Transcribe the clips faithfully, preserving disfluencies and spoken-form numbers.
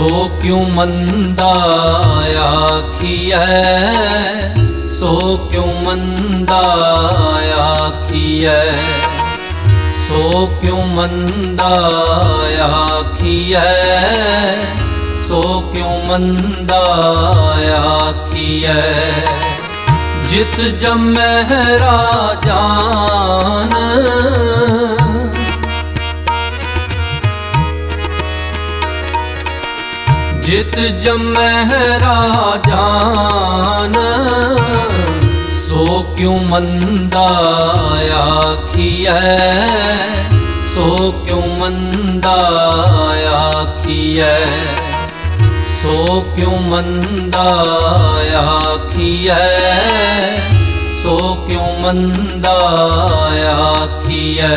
सो क्यों मंदा आखिए, सो क्यों मंदा आखिए, सो क्यों मंदा आखिए, सो क्यों मंदा आखिए। जित जमै राजान, जित जमै राजान, सो क्यों मंदा आखिए, सो क्यों मंदा आखिए, सो क्यों मंदा आखिए, सो क्यों मंदा आखिए।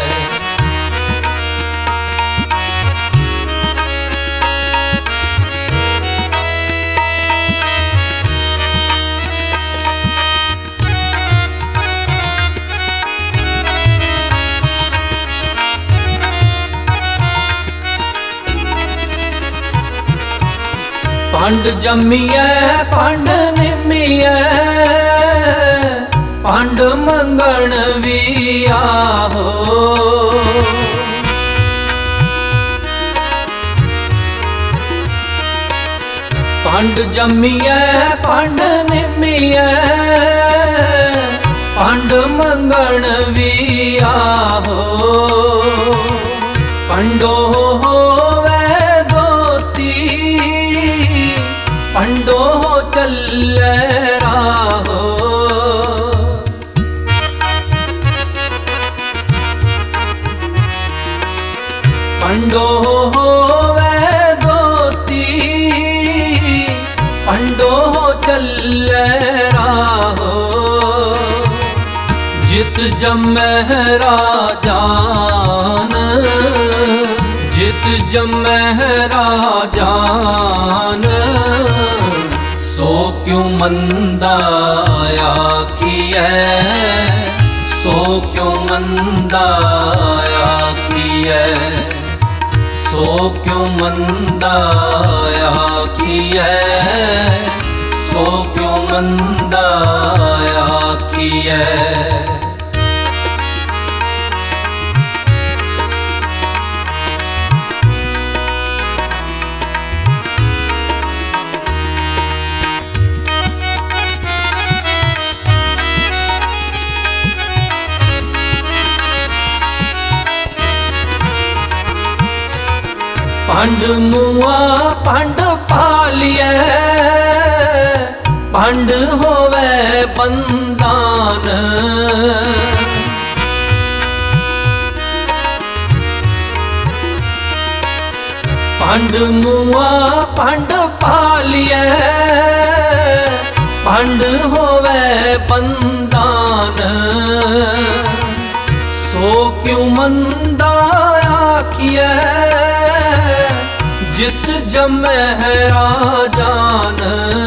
पंड जम्मिए पंड निम्मिए, पंड मंगण भी आहो। पंड जम्मिए पंड निम्मिए, पंड मंगण भी आहो। पंडो होवे दोस्ती, पंडो चले राहो। पंडो होवे दोस्ती, पंडो चले राहो। जित जमै राजान, जित जमै राजान, सो क्यों मंदा आखिए, सो क्यों मंदा आखिए, सो क्यों मंदा आखिए, सो क्यों मंदा आखिए। पंड मुआ पंड पालिए, पंड होवे बंदान। पंड मुआ पंड पालिए, पंड होवे बंदान। सो क्यों मंदा आखिए, जित जमै राजान।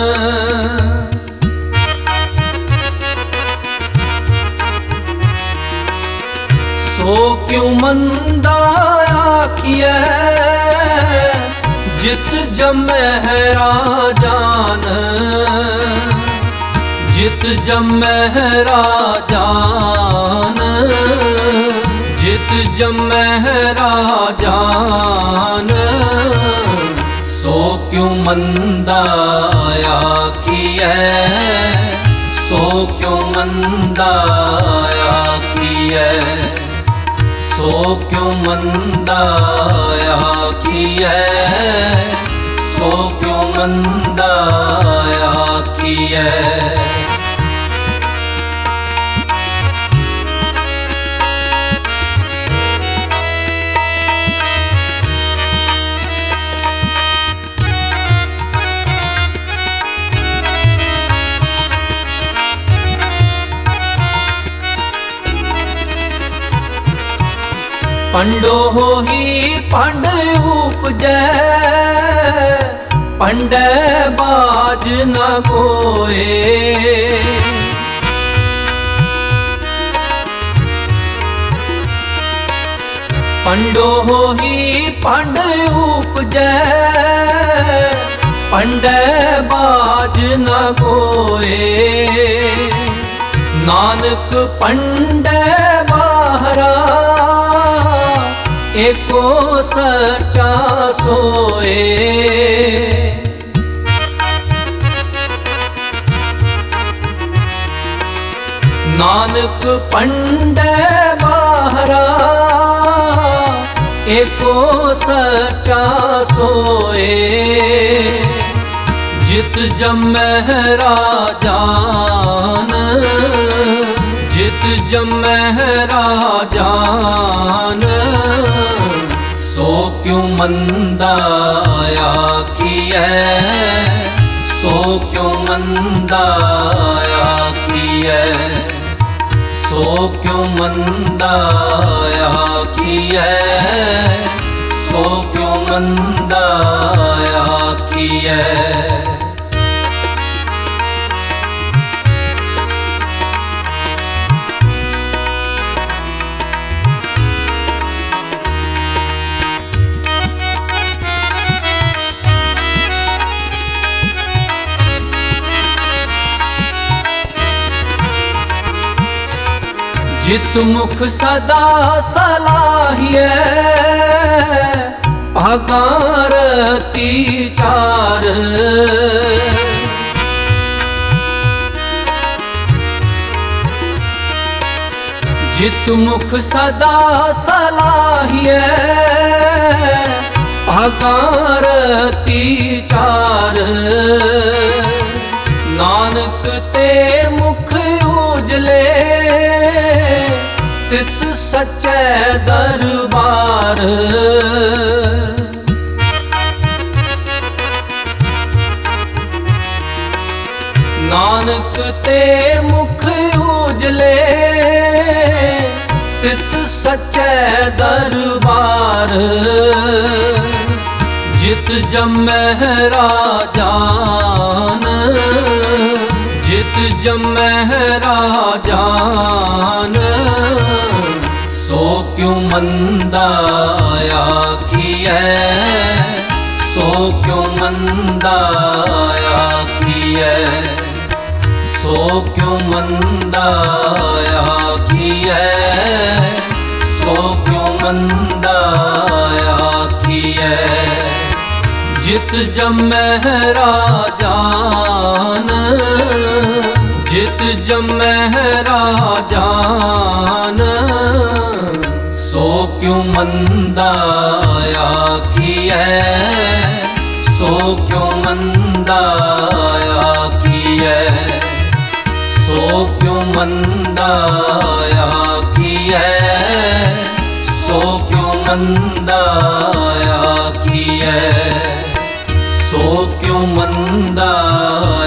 सो क्यों मंदा आखिए, जित जमै राजान। जित जमै राजान, जित जमै राजान, सो क्यों मंदा आखिए, सो क्यों मंदा आखिए, सो क्यों मंदा आखिए, सो क्यों मंदा आखिए। पंडो ही पंड उपजै, पंडे बाज न कोए। ਪੰਡੋ ਹੀ ਪੰਡ ਉਪਜੈ, ਪੰਡੈ ਬਾਜ ਨ ਕੋਏ। ਨਾਨਕ ਪੰਡੈ ਬਾਹਰਾ, ਏਕੋ ਸੱਚਾ ਸੋਏ। ਨਾਨਕ ਪੰਡੈ ਬਾਹਰਾ, ਏਕੋ ਸੱਚਾ ਸੋਏ। ਜਿਤ ਜਮਹਿ ਰਾਜਾਨ, ਜਿਤ ਜਮਹਿ ਰਾਜਾਨ, ਸੋ ਕਿਉ ਮੰਦਾ ਆਖੀਐ, ਸੋ ਕਿਉ ਮੰਦਾ ਆਖੀਐ, ਸੋ ਕਿਉ ਮੰਦਾ ਆਖੀਐ, ਸੋ ਕਿਉ ਮੰਦਾ ਆਖੀਐ। ਜਿਤ ਮੁਖ ਸਦਾ ਸਲਾਹੀਐ, ਭਾਗਾਂ ਰਤੀ ਚਾਰ। ਜਿਤ ਮੁਖ ਸਦਾ ਸਲਾਹੀਐ, ਭਾਗਾਂ ਰਤੀ ਚਾਰ। ਨਾਨਕ ਤੇ ਮੁਖ ਉਜਲੇ, ਤਿਤ ਸੱਚੇ ਦਰਬਾਰ। ਨਾਨਕ ਤੇ ਮੁਖ ਉਜਲੇ, ਤਿਤ ਸੱਚੇ ਦਰਬਾਰ। ਜਿਤ ਜਮਹਿ ਰਾਜਾਨ, ਜਿਤ ਜਮਹਿ ਰਾਜਾਨ, ਸੋ ਕਿਉ ਮੰਦਾ ਆਖੀਐ, ਸੋ ਕਿਉ ਮੰਦਾ ਆਖੀਐ, ਸੋ ਕਿਉ ਮੰਦਾ ਆਖੀਐ, ਸੋ ਕਿਉ ਮੰਦਾ ਆਖੀਐ। ਜਿਤ ਜਮਹਿ ਰਾਜਾਨ, ਜਿਤ ਜਮਹਿ ਰਾਜਾਨ, ਸੋ ਕਿਉ ਮੰਦਾ ਆਖੀਐ, ਸੋ ਕਿਉ ਮੰਦਾ ਆਖੀਐ, ਸੋ ਕਿਉ ਮੰਦਾ ਆਖੀਐ, ਸੋ ਕਿਉ ਮੰਦਾ ਆਖੀਐ, ਸੋ ਕਿਉ ਮੰਦਾ